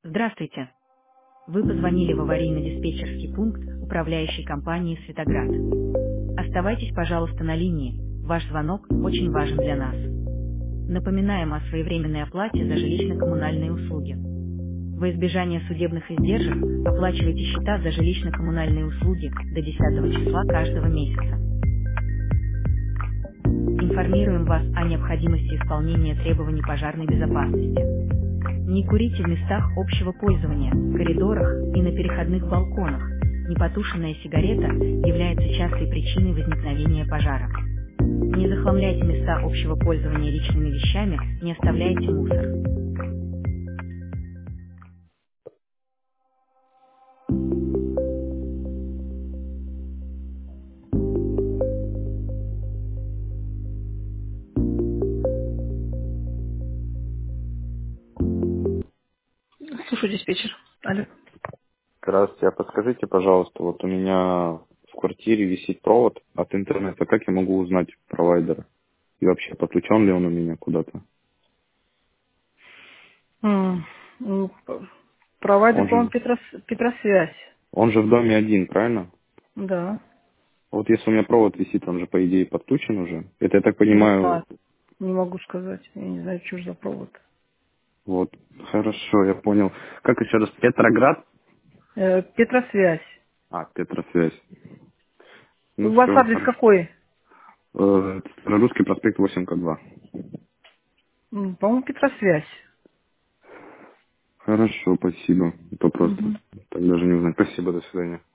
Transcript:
Здравствуйте. Вы позвонили в аварийно-диспетчерский пункт управляющей компании «Светоград». Оставайтесь, пожалуйста, на линии. Ваш звонок очень важен для нас. Напоминаем о своевременной оплате за жилищно-коммунальные услуги. Во избежание судебных издержек оплачивайте счета за жилищно-коммунальные услуги до 10 числа каждого месяца. Информируем вас о необходимости исполнения требований пожарной безопасности. Не курите в местах общего пользования, коридорах и на переходных балконах. Непотушенная сигарета является частой причиной возникновения пожара. Не захламляйте места общего пользования личными вещами, не оставляйте мусор. Слушаю, диспетчер. Алло. Здравствуйте, а подскажите, пожалуйста, вот у меня в квартире висит провод от интернета. Как я могу узнать провайдера? И вообще, подключен ли он у меня куда-то? Ну, провайдер, Он по-моему, же, Петросвязь. он же в доме один, правильно? Да. Вот если у меня провод висит, он же, по идее, подключен уже. Это, я так Не понимаю, знаю. Не могу сказать. Я не знаю, что же за провод. вот. Хорошо, я понял. Как еще раз? Петроград? Петросвязь. А, Петросвязь. У Ну вас все, адрес хорошо. какой? Русский проспект 8К2. По-моему, Петросвязь. Хорошо, спасибо. То просто Мгм. так даже не узнать. Спасибо, до свидания.